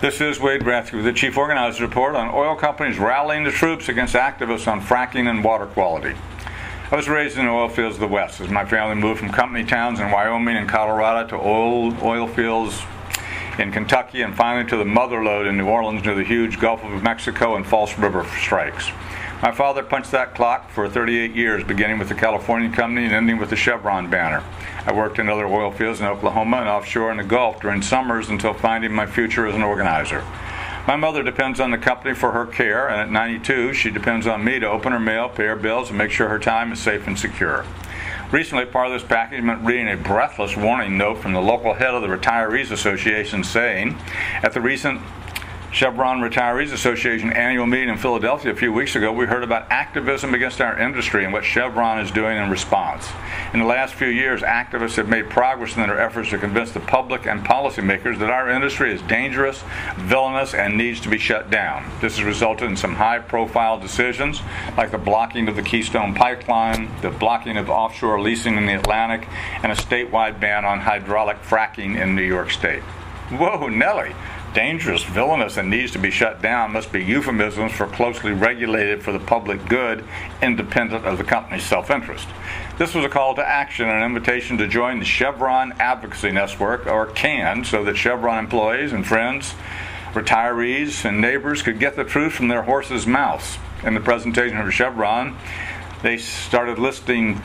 This is Wade Rathke with the Chief Organizer Report on oil companies rallying the troops against activists on fracking and water quality. I was raised in the oil fields of the West as my family moved from company towns in Wyoming and Colorado to oil fields in Kentucky and finally to the mother lode in New Orleans near the huge Gulf of Mexico and False River strikes. My father punched that clock for 38 years, beginning with the California company and ending with the Chevron banner. I worked in other oil fields in Oklahoma and offshore in the Gulf during summers until finding my future as an organizer. My mother depends on the company for her care, and at 92, she depends on me to open her mail, pay her bills, and make sure her time is safe and secure. Recently, part of this package meant reading a breathless warning note from the local head of the Retirees Association saying, at the recent Chevron Retirees Association annual meeting in Philadelphia a few weeks ago, we heard about activism against our industry and what Chevron is doing in response. In the last few years, activists have made progress in their efforts to convince the public and policymakers that our industry is dangerous, villainous, and needs to be shut down. This has resulted in some high-profile decisions, like the blocking of the Keystone Pipeline, the blocking of offshore leasing in the Atlantic, and a statewide ban on hydraulic fracking in New York State. Whoa, Nelly! Dangerous, villainous, and needs to be shut down must be euphemisms for closely regulated for the public good, independent of the company's self-interest. This was a call to action and an invitation to join the Chevron Advocacy Network, or CAN, so that Chevron employees and friends, retirees, and neighbors could get the truth from their horses' mouths. In the presentation of Chevron, they started listing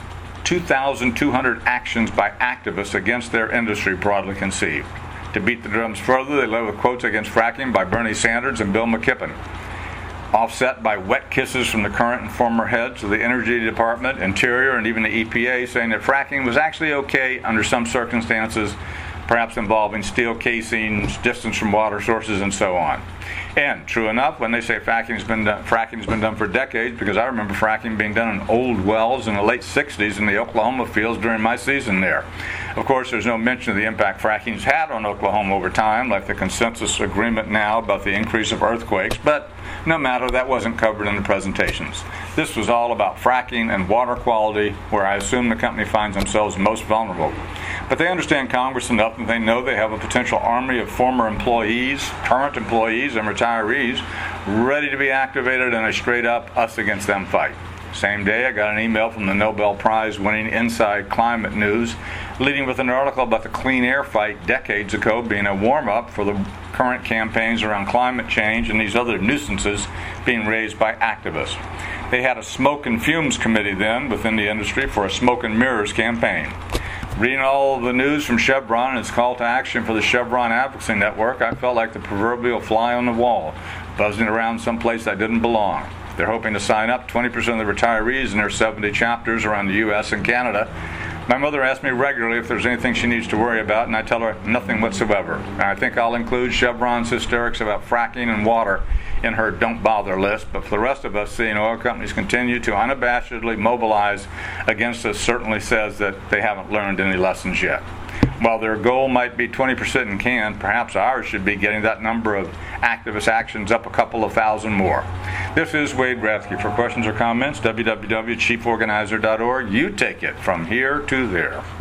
2,200 actions by activists against their industry, broadly conceived. To beat the drums further, they led with quotes against fracking by Bernie Sanders and Bill McKibben, offset by wet kisses from the current and former heads of the Energy Department, Interior, and even the EPA, saying that fracking was actually okay under some circumstances, perhaps involving steel casings, distance from water sources, and so on. And true enough, when they say fracking's been done for decades, because I remember fracking being done in old wells in the late 60s in the Oklahoma fields during my season there. Of course, there's no mention of the impact fracking's had on Oklahoma over time, like the consensus agreement now about the increase of earthquakes, but no matter, that wasn't covered in the presentations. This was all about fracking and water quality, where I assume the company finds themselves most vulnerable. But they understand Congress enough, and they know they have a potential army of former employees, current employees, and retirees ready to be activated in a straight-up us-against-them fight. Same day, I got an email from the Nobel Prize-winning Inside Climate News, leading with an article about the clean air fight decades ago being a warm-up for the current campaigns around climate change and these other nuisances being raised by activists. They had a smoke and fumes committee then within the industry for a smoke and mirrors campaign. Reading all the news from Chevron and its call to action for the Chevron Advocacy Network, I felt like the proverbial fly on the wall, buzzing around someplace I didn't belong. They're hoping to sign up 20% of the retirees in their 70 chapters around the U.S. and Canada. My mother asks me regularly if there's anything she needs to worry about, and I tell her nothing whatsoever. And I think I'll include Chevron's hysterics about fracking and water in her don't bother list, but for the rest of us, seeing oil companies continue to unabashedly mobilize against us certainly says that they haven't learned any lessons yet. While their goal might be 20% in CAN, perhaps ours should be getting that number of activist actions up a couple of thousand more. This is Wade Rathke. For questions or comments, www.chieforganizer.org. You take it from here to there.